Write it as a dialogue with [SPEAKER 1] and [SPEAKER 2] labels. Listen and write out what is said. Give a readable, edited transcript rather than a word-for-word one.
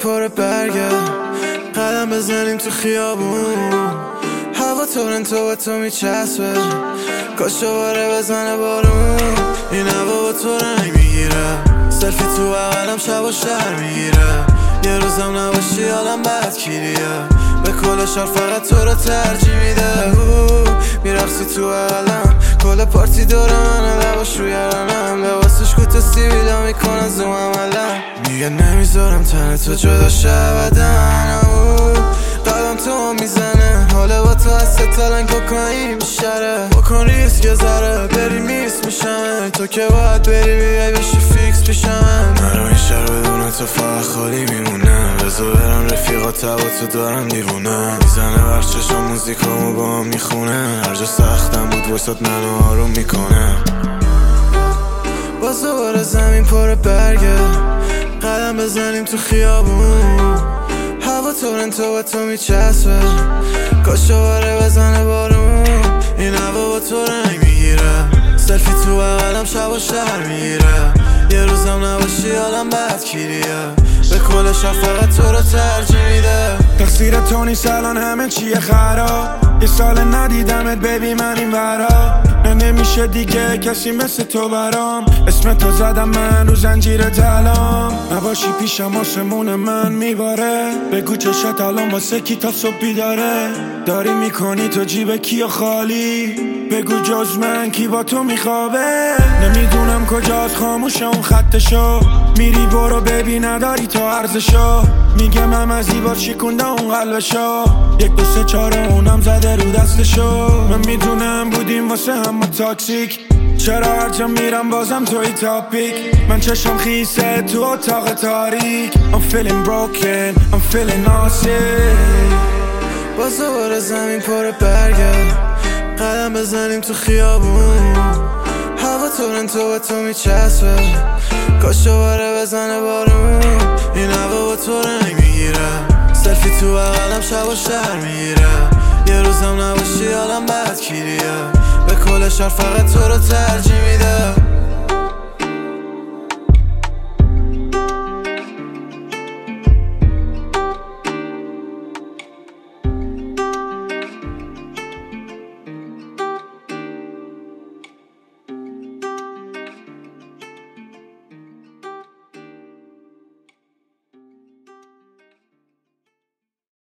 [SPEAKER 1] پر برگه، قدم بزنیم تو خیابون، هوا تورنتو و تو میچسبه، کاش دوباره بزنه بارون. این هوا با تو رنگ میگیره، سلفی تو بغلم شب و شهر میگیره، یه روزم نباشی حالم بدگیریه، به کل شهر فقط تو رو ترجیح میده. میرقصی تو بغلم، کل پارتی دوره منه، لباش روی رنم، لباسش کوته سیبیلا میکنه زوم عملم، میگه نمیذارم تن تو جدا شه ابداً. قدم تو میزنه، حالا با تو از ستالن کوکائین بیشتره، بکن ریسک یه ذره بری میس میشم، تو که باید بری بیای بشی فیکس پیشم. نرو این شهر بدون تو فقط خالی میمونه، بذار برم رفیقات با تو دارم دیوونه، میزنه بر چشم موزیکامو با هم میخونه، هر جا سختم بود واسات منو آروم میکنه. باز دوباره زمین پر برگه، قدم بزنیم تو خیابون، هوا تورنتو و تو میچسبه، کاش دوباره بزنه بارون. این هوا با تو رنگ میگیره، سلفی تو بغلم شب و شهر میگیره، یه روزم نباشی حالم بدگیریه، به کل شهر فقط تو رو ترجیح میده.
[SPEAKER 2] تقصیر تو نیست الان همه چیه خراب، یه سال ندیدمت ببی من این ورا، نه نمیشه دیگه کسی مثل تو برام، اسم تو زدم من رو زنجیر طلام، نباشی پیشم آسمون من میباره، بگو چشت الان واسه کی تا صبح بیداره، داری میکنی تو جیب کیو خالی، بگو جز من کی با تو میخوابه، نمیدونم کجاست خاموشه اون خطشو، میری برو ببین نداری تو ارزشو، میگه من از زیبا شکونده اون قلبشو، 1 2 3 4 اونم زده رو دستشو، من میدونم بودیم واسه همه تاکسیک، چرا هر جا میرم بازم توی تاپیک، من چشم خیسه تو اتاق تاریک، I'm feeling broken, I'm feeling nauseous.
[SPEAKER 1] باز دوباره زمین پر برگه، قدم بزنیم تو خیابون، هوا تورنتو و تو میچسبه، کاش دوباره بزنه بارون. این هوا با تو رنگ میگیره، سلفی تو بغلم شب و شهر میگیره، یه روزم نباشی حالم بدگیریه، به کل شهر فقط تو رو ترجیح میده.